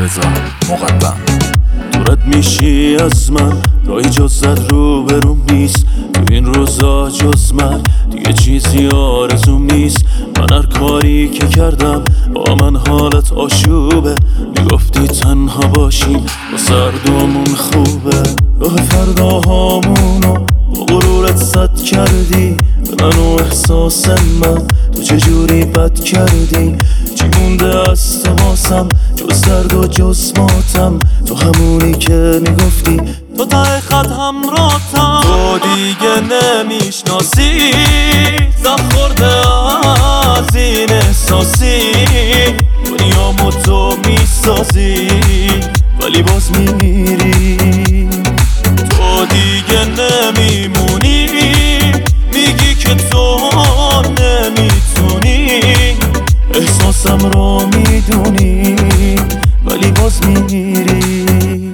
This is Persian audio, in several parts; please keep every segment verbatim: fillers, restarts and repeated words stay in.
رضا مقدم. دورت میشی از من، راهی جز زد رو بروم نیست. تو این روزا جز من دیگه چیزی آرزوم نیست. من هر کاری که کردم با من حالت آشوبه. میگفتی تنها باشیم با سردامون خوبه. راه فرداهامونو با غرورت زد کردی به من و احساس من. تو چجوری بد کردی؟ چی مونده از تماسم جز درد و جز ماتم؟ تو همونی که میگفتی تو ته خط همراهتم. تو دیگه نمیشناسی زخ خورده از این احساسی. دنیامو تو میسازی ولی باز میمیری. تو دیگه نمیمونی، میگی که تو نمیتونی. احساسم رو میدونی ولی باز میمیری.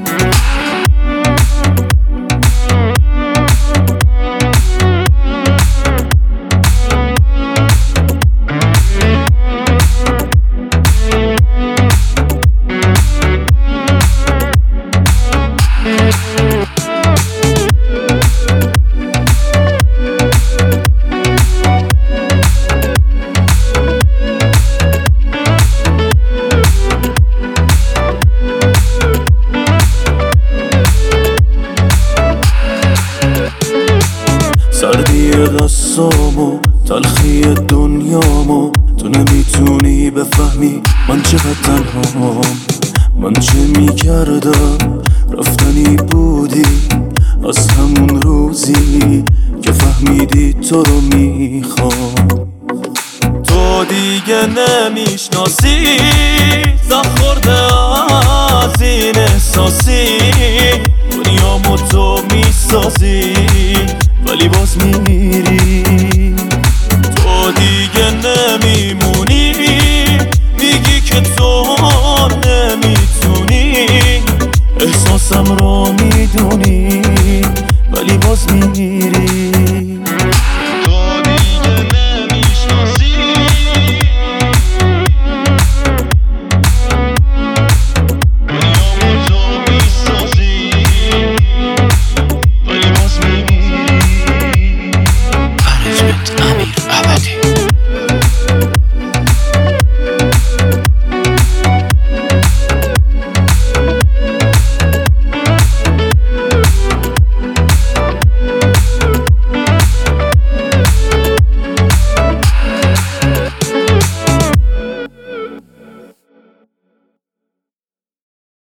سردی دستامو تلخی دنیامو تو نمیتونی بفهمی من چقدر تنهام. من چه میکردم رفتنی بودی از همون روزی که فهمیدی تو رو میخوام. تو دیگه نمیشناسی زخ خورده از این احساسی. دنیامو تو میسازی ولی باز میمیری.